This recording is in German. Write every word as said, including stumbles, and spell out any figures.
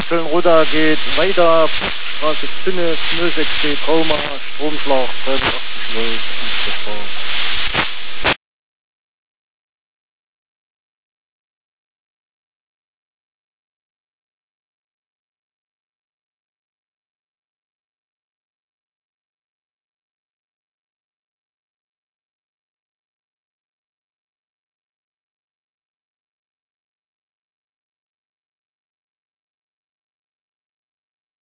Köln-Roda geht weiter, Straße Zünne, null sechs B, Trauma, Stromschlag, dreihundertachtzig Volt, und das war